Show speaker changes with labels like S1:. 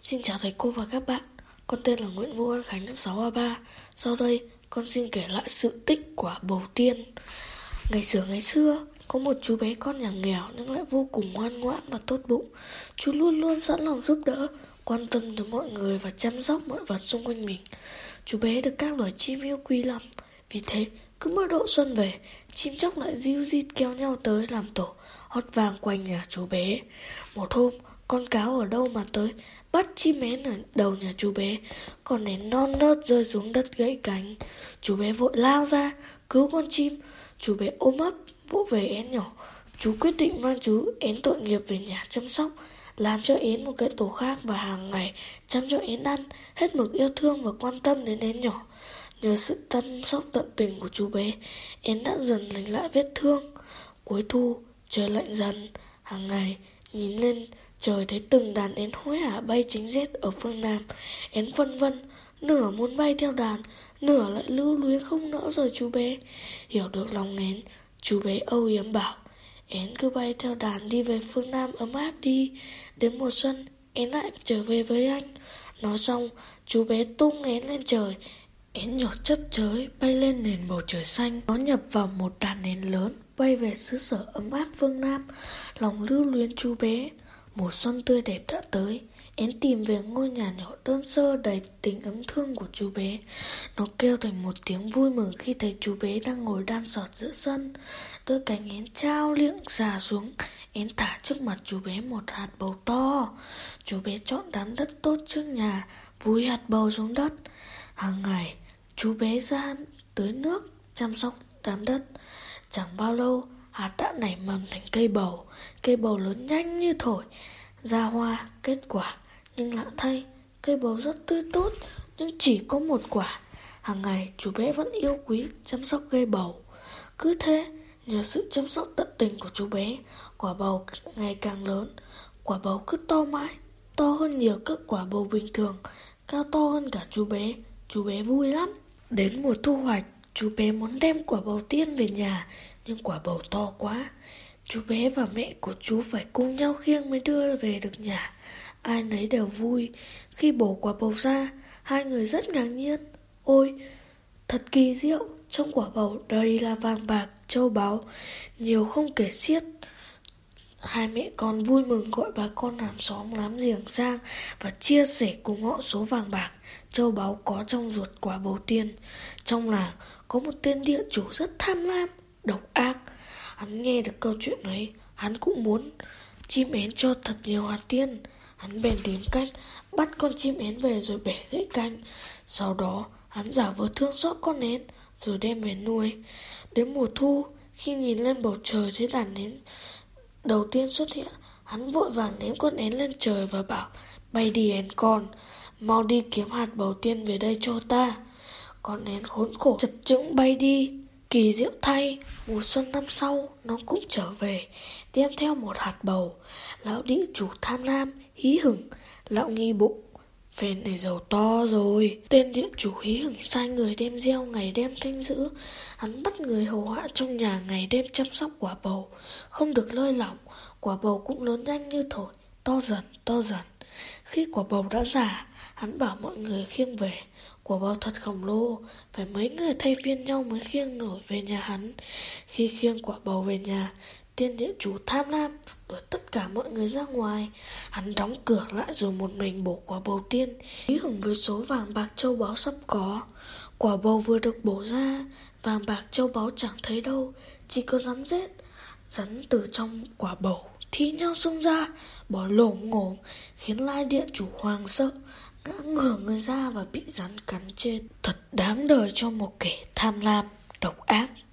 S1: Xin chào thầy cô và các bạn. Con tên là Nguyễn Vũ An Khánh, lớp 6A3. Sau đây, con xin kể lại sự tích quả bầu tiên. Ngày xưa, có một chú bé con nhà nghèo nhưng lại vô cùng ngoan ngoãn và tốt bụng. Chú luôn luôn sẵn lòng giúp đỡ, quan tâm tới mọi người và chăm sóc mọi vật xung quanh mình. Chú bé được các loài chim yêu quý lắm. Vì thế, cứ mỗi độ xuân về, chim chóc lại ríu rít kéo nhau tới làm tổ, hót vang quanh nhà chú bé. Một hôm, con cáo ở đâu mà tới, bắt chim én ở đầu nhà chú bé. Con én non nớt rơi xuống đất gãy cánh. Chú bé vội lao ra cứu con chim. Chú bé ôm ấp vỗ về én nhỏ. Chú quyết định mang chú én tội nghiệp về nhà chăm sóc, làm cho én một cái tổ khác và hàng ngày chăm cho én ăn, hết mực yêu thương và quan tâm đến én nhỏ. Nhờ sự chăm sóc tận tình của chú bé, én đã dần lành lại vết thương. Cuối thu, trời lạnh dần. Hàng ngày nhìn lên trời thấy từng đàn én hối hả bay chính rét ở phương Nam. Én phân vân, nửa muốn bay theo đàn, nửa lại lưu luyến không nỡ rời chú bé. Hiểu được lòng én, chú bé âu yếm bảo: "Én cứ bay theo đàn đi về phương Nam ấm áp đi. Đến mùa xuân, én lại trở về với anh." Nói xong, chú bé tung én lên trời. Én nhỏ chấp chới bay lên nền bầu trời xanh. Nó nhập vào một đàn én lớn, bay về xứ sở ấm áp phương Nam. Lòng lưu luyến chú bé. Mùa xuân tươi đẹp đã tới. Én tìm về ngôi nhà nhỏ đơn sơ đầy tình ấm thương của chú bé. Nó kêu thành một tiếng vui mừng khi thấy chú bé đang ngồi đan sọt giữa sân. Đôi cánh én trao liệng xà xuống. Én thả trước mặt chú bé một hạt bầu to. Chú bé chọn đám đất tốt trước nhà, vùi hạt bầu xuống đất. Hàng ngày, chú bé ra tưới nước, chăm sóc đám đất. Chẳng bao lâu, hạt đã nảy mầm thành cây bầu. Cây bầu lớn nhanh như thổi, ra hoa, kết quả. Nhưng lạ thay, cây bầu rất tươi tốt, nhưng chỉ có một quả. Hàng ngày, chú bé vẫn yêu quý, chăm sóc cây bầu. Cứ thế, nhờ sự chăm sóc tận tình của chú bé, quả bầu ngày càng lớn. Quả bầu cứ to mãi, to hơn nhiều các quả bầu bình thường, cao to hơn cả chú bé. Chú bé vui lắm. Đến mùa thu hoạch, chú bé muốn đem quả bầu tiên về nhà, nhưng quả bầu to quá. Chú bé và mẹ của chú phải cùng nhau khiêng mới đưa về được nhà. Ai nấy đều vui. Khi bổ quả bầu ra, hai người rất ngạc nhiên. Ôi, thật kỳ diệu, trong quả bầu đầy là vàng bạc, châu báu, nhiều không kể xiết. Hai mẹ con vui mừng gọi bà con hàng xóm láng giềng sang và chia sẻ cùng họ số vàng bạc, châu báu có trong ruột quả bầu tiên. Trong làng có một tên địa chủ rất tham lam, độc ác. Hắn nghe được câu chuyện ấy, hắn cũng muốn chim én cho thật nhiều hạt tiên. Hắn bèn tìm cách bắt con chim én về rồi bẻ gãy cánh. Sau đó hắn giả vờ thương xót con én rồi đem về nuôi. Đến mùa thu, khi nhìn lên bầu trời thấy đàn én đầu tiên xuất hiện, hắn vội vàng ném con én lên trời và bảo: "Bay đi én con, mau đi kiếm hạt bầu tiên về đây cho ta." Con én khốn khổ chập chững bay đi. Kỳ diệu thay, mùa xuân năm sau nó cũng trở về, đem theo một hạt bầu. Lão địa chủ tham lam hí hửng, lão nghi bụng: "Phen này giàu to rồi." Tên địa chủ hí hửng sai người đem gieo ngày đêm canh giữ. Hắn bắt người hầu hạ trong nhà ngày đêm chăm sóc quả bầu, không được lơi lỏng. Quả bầu cũng lớn nhanh như thổi, to dần. Khi quả bầu đã già, hắn bảo mọi người khiêng về. Quả bầu thật khổng lồ, phải mấy người thay phiên nhau mới khiêng nổi về nhà hắn. Khi khiêng quả bầu về nhà, tên địa chủ tham lam đuổi tất cả mọi người ra ngoài. Hắn đóng cửa lại rồi một mình bổ quả bầu tiên, hí hửng với số vàng bạc châu báu sắp có. Quả bầu vừa được bổ ra, vàng bạc châu báu chẳng thấy đâu, chỉ có rắn rết. Rắn từ trong quả bầu thi nhau xông ra, bỏ lổm ngổm, khiến lai địa chủ hoàng sợ, ngã ngửa người ra và bị rắn cắn chết. Thật đáng đời cho một kẻ tham lam, độc ác.